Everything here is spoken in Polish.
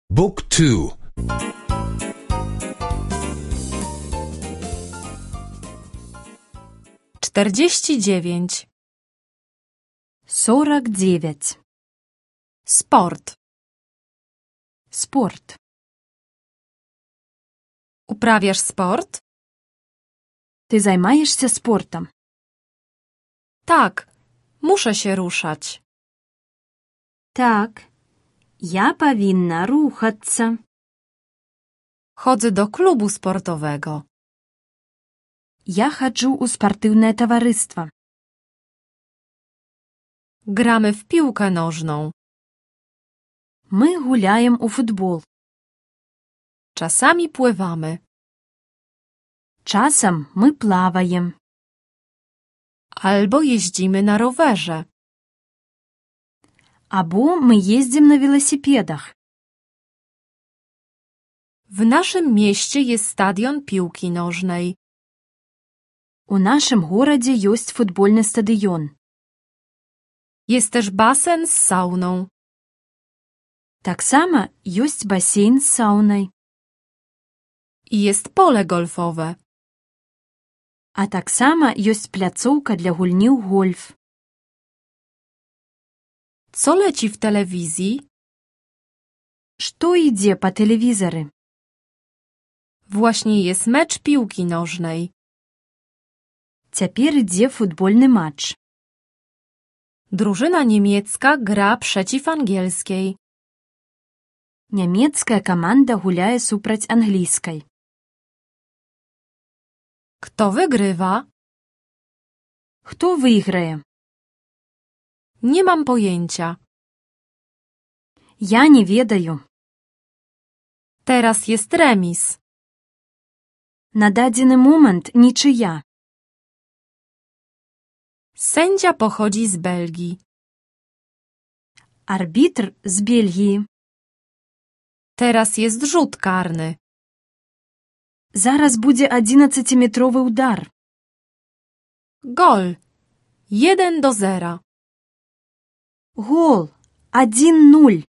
Book 2. 49. 49. Sport. Sport. Uprawiasz sport? Ty zajmujesz sportem? Tak, muszę się ruszać. Tak, ja powinna ruchаться. Chodzę do klubu sportowego. Ja chodzę u sportywne towarzystwo. Gramy w piłkę nożną. My gulajem u futbol. Czasami pływamy. Czasem my plawajem. Albo jeździmy na rowerze. Або my jeździmy na велосипедах. W naszym mieście jest stadion piłki nożnej. У нашym гороdzie jest futbolny stadion. Jest też basen z sauną. Tak samo jest basen z sauną. I jest pole golfowe. A tak samo jest placówka dla gulni w golf. Co leci w telewizji? Что idzie po telewizorze? Właśnie jest mecz piłki nożnej. Цяпер ідзе футбольны матч. Drużyna niemiecka gra przeciw angielskiej. Нямецкая каманда гуляе супраць англійскай. Kto wygrywa? Хто выйграе? Nie mam pojęcia. Я не ведаю. Teraz jest remis. На дадзены момант нічыя. Sędzia pochodzi z Belgii. Арбітр з Бельгіі. Teraz jest rzut karny. Зараз будзе 11-метровы удар. Gol. 1-0. Гол. 1-0.